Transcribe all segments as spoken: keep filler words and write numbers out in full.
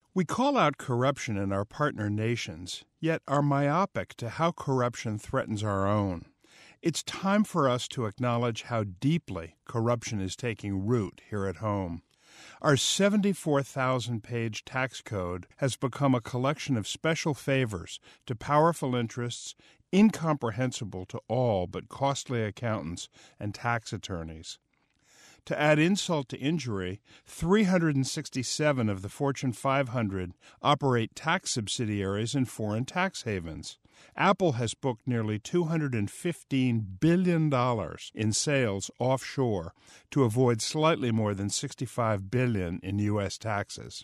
We call out corruption in our partner nations, yet are myopic to how corruption threatens our own. It's time for us to acknowledge how deeply corruption is taking root here at home. Our seventy-four thousand page tax code has become a collection of special favors to powerful interests, incomprehensible to all but costly accountants and tax attorneys. To add insult to injury, three hundred sixty-seven of the Fortune five hundred operate tax subsidiaries in foreign tax havens. Apple has booked nearly two hundred fifteen billion dollars in sales offshore to avoid slightly more than sixty-five billion dollars in U S taxes.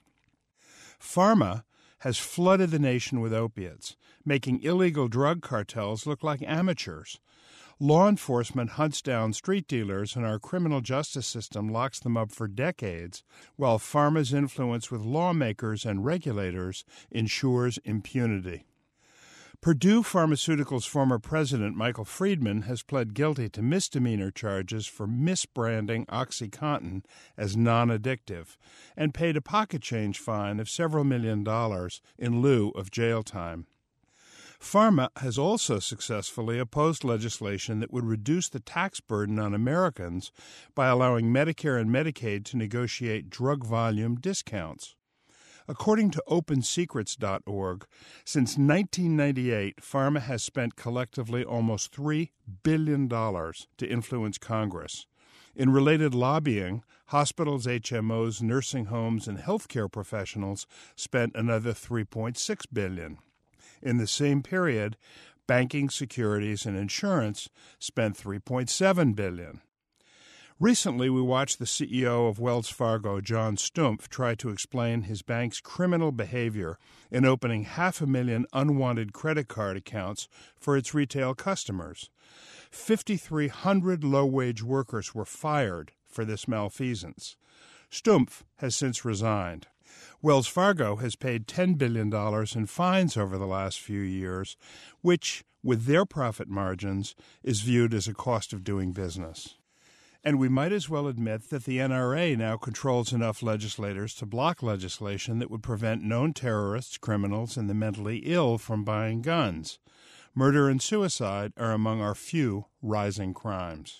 Pharma has flooded the nation with opiates, making illegal drug cartels look like amateurs. Law enforcement hunts down street dealers, and our criminal justice system locks them up for decades, while pharma's influence with lawmakers and regulators ensures impunity. Purdue Pharmaceuticals' former president, Michael Friedman, has pled guilty to misdemeanor charges for misbranding OxyContin as non-addictive and paid a pocket change fine of several million dollars in lieu of jail time. Pharma has also successfully opposed legislation that would reduce the tax burden on Americans by allowing Medicare and Medicaid to negotiate drug volume discounts. According to open secrets dot org, since nineteen ninety-eight, Pharma has spent collectively almost three billion dollars to influence Congress. In related lobbying, hospitals, H M Os, nursing homes, and healthcare professionals spent another three point six billion dollars. In the same period, banking, securities, and insurance spent three point seven billion dollars. Recently, we watched the C E O of Wells Fargo, John Stumpf, try to explain his bank's criminal behavior in opening half a million unwanted credit card accounts for its retail customers. five thousand three hundred low-wage workers were fired for this malfeasance. Stumpf has since resigned. Wells Fargo has paid ten billion dollars in fines over the last few years, which, with their profit margins, is viewed as a cost of doing business. And we might as well admit that the N R A now controls enough legislators to block legislation that would prevent known terrorists, criminals, and the mentally ill from buying guns. Murder and suicide are among our few rising crimes.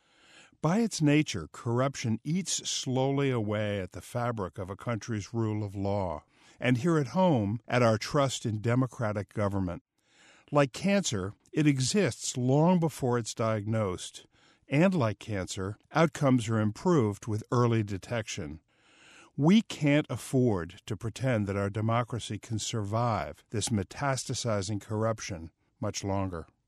By its nature, corruption eats slowly away at the fabric of a country's rule of law, and here at home, at our trust in democratic government. Like cancer, it exists long before it's diagnosed, and like cancer, outcomes are improved with early detection. We can't afford to pretend that our democracy can survive this metastasizing corruption much longer.